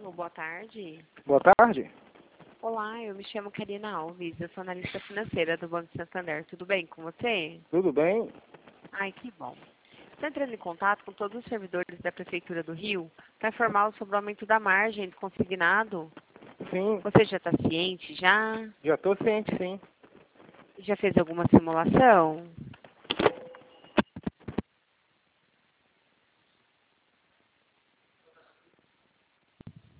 Alô, boa tarde. Boa tarde. Olá, eu me chamo Karina Alves, eu sou analista financeira do Banco Santander. Tudo bem com você? Tudo bem? Ai, que bom. Estou entrando em contato com todos os servidores da Prefeitura do Rio para informar sobre o aumento da margem do consignado. Sim, Você já está ciente? Já? já estou ciente, sim. Já fez alguma simulação?